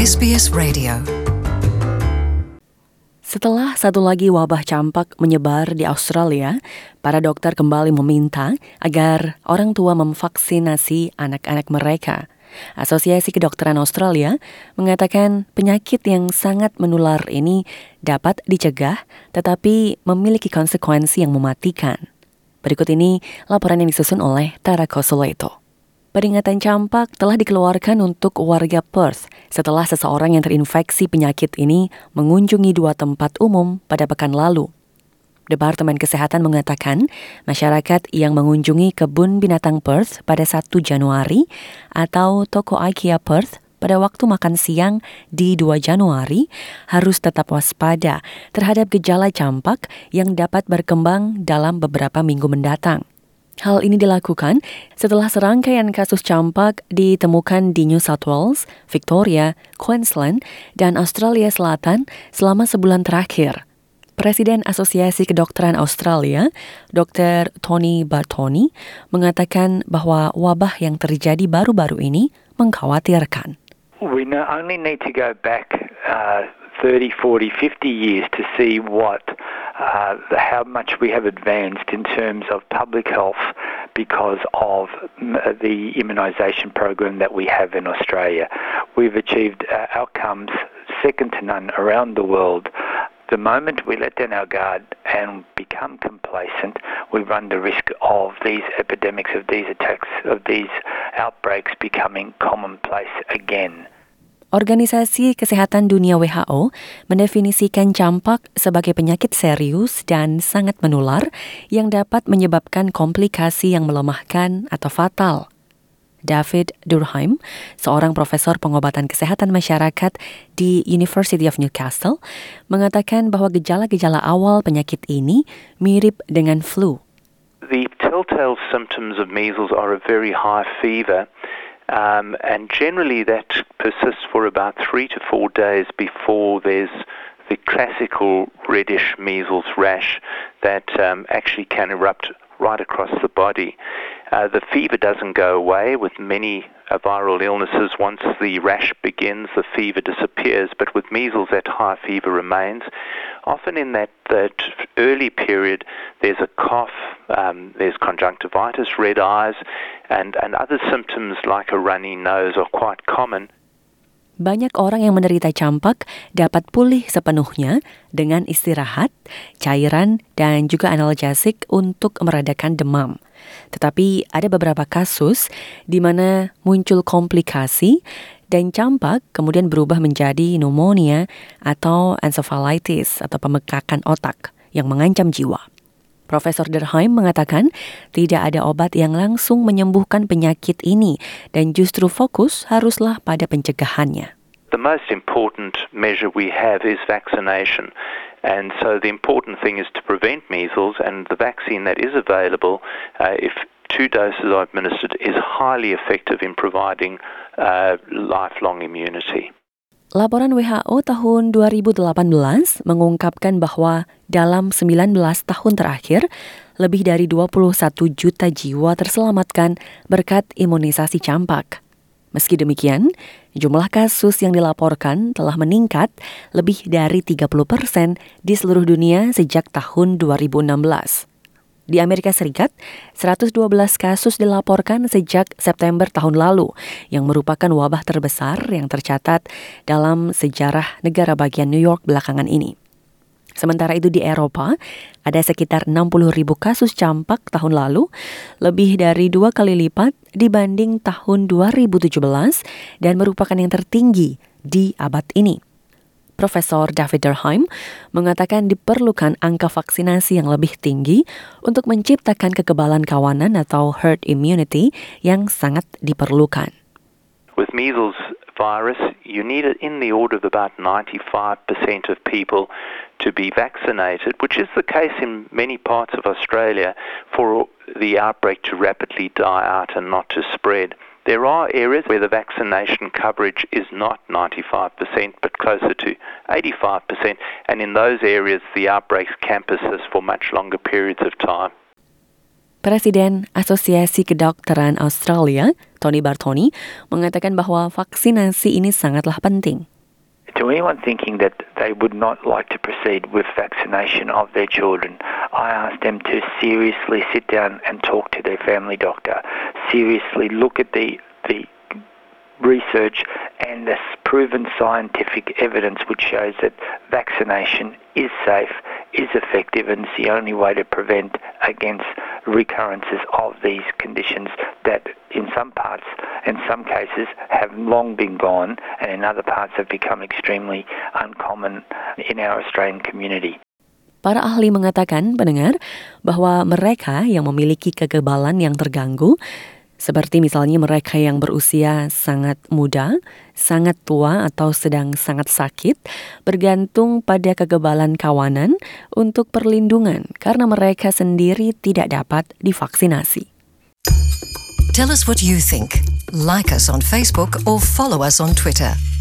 SBS Radio. Setelah satu lagi wabah campak menyebar di Australia, para dokter kembali meminta agar orang tua memvaksinasi anak-anak mereka. Asosiasi Kedokteran Australia mengatakan penyakit yang sangat menular ini dapat dicegah tetapi memiliki konsekuensi yang mematikan. Berikut ini laporan yang disusun oleh Tara Kosoleto. Peringatan campak telah dikeluarkan untuk warga Perth setelah seseorang yang terinfeksi penyakit ini mengunjungi 2 tempat umum pada pekan lalu. Departemen Kesehatan mengatakan masyarakat yang mengunjungi kebun binatang Perth pada 1 Januari atau toko IKEA Perth pada waktu makan siang di 2 Januari harus tetap waspada terhadap gejala campak yang dapat berkembang dalam beberapa minggu mendatang. Hal ini dilakukan setelah serangkaian kasus campak ditemukan di New South Wales, Victoria, Queensland, dan Australia Selatan selama sebulan terakhir. Presiden Asosiasi Kedokteran Australia, Dr. Tony Bartoni, mengatakan bahwa wabah yang terjadi baru-baru ini mengkhawatirkan. We only need to go back 30, 40, 50 years to see how much we have advanced in terms of public health because of the immunisation program that we have in Australia. We've achieved outcomes second to none around the world. The moment we let down our guard and become complacent, we run the risk of these epidemics, of these attacks, of these outbreaks becoming commonplace again. Organisasi Kesehatan Dunia WHO mendefinisikan campak sebagai penyakit serius dan sangat menular yang dapat menyebabkan komplikasi yang melemahkan atau fatal. David Durkheim, seorang profesor pengobatan kesehatan masyarakat di University of Newcastle, mengatakan bahwa gejala-gejala awal penyakit ini mirip dengan flu. The telltale symptoms of measles are a very high fever. And generally that persists for about 3 to 4 days before there's the classical reddish measles rash that actually can erupt right across the body. The fever doesn't go away with many viral illnesses. Once the rash begins, the fever disappears, but with measles that high fever remains. Often in that early period there's a cough, there's conjunctivitis, red eyes, and other symptoms like a runny nose are quite common. Banyak orang yang menderita campak dapat pulih sepenuhnya dengan istirahat, cairan, dan juga analgesik untuk meredakan demam. Tetapi ada beberapa kasus di mana muncul komplikasi dan campak kemudian berubah menjadi pneumonia atau encephalitis atau pembekakan otak yang mengancam jiwa. Profesor Durkheim mengatakan tidak ada obat yang langsung menyembuhkan penyakit ini dan justru fokus haruslah pada pencegahannya. The most important measure we have is vaccination. And so the important thing is to prevent measles, and the vaccine that is available, if 2 doses are administered, is highly effective in providing lifelong immunity. Laporan WHO tahun 2018 mengungkapkan bahwa dalam 19 tahun terakhir, lebih dari 21 juta jiwa terselamatkan berkat imunisasi campak. Meski demikian, jumlah kasus yang dilaporkan telah meningkat lebih dari 30% di seluruh dunia sejak tahun 2016. Di Amerika Serikat, 112 kasus dilaporkan sejak September tahun lalu, yang merupakan wabah terbesar yang tercatat dalam sejarah negara bagian New York belakangan ini. Sementara itu di Eropa, ada sekitar 60.000 kasus campak tahun lalu, lebih dari 2 kali lipat dibanding tahun 2017 dan merupakan yang tertinggi di abad ini. Profesor David Durkheim mengatakan diperlukan angka vaksinasi yang lebih tinggi untuk menciptakan kekebalan kawanan atau herd immunity yang sangat diperlukan. With measles virus, you need it in the order of about 95% of people to be vaccinated, which is the case in many parts of Australia, for the outbreak to rapidly die out and not to spread. There are areas where the vaccination coverage is not 95%, but closer to 85%, and in those areas the outbreaks can persist for much longer periods of time. Presiden Asosiasi Kedokteran Australia, Tony Bartoni, mengatakan bahwa vaksinasi ini sangatlah penting. to anyone thinking that they would not like to proceed with vaccination of their children, I ask them to seriously sit down and talk to their family doctor, seriously look at the research and the proven scientific evidence which shows that vaccination is safe, is effective, and is the only way to prevent against recurrences of these conditions that in some parts, in some cases, have long been gone, and in other parts have become extremely uncommon in our Australian community. Para ahli mengatakan, pendengar, bahwa mereka yang memiliki kekebalan yang terganggu, seperti misalnya mereka yang berusia sangat muda, sangat tua, atau sedang sangat sakit, bergantung pada kekebalan kawanan untuk perlindungan karena mereka sendiri tidak dapat divaksinasi. Tell us what you think. Like us on Facebook or follow us on Twitter.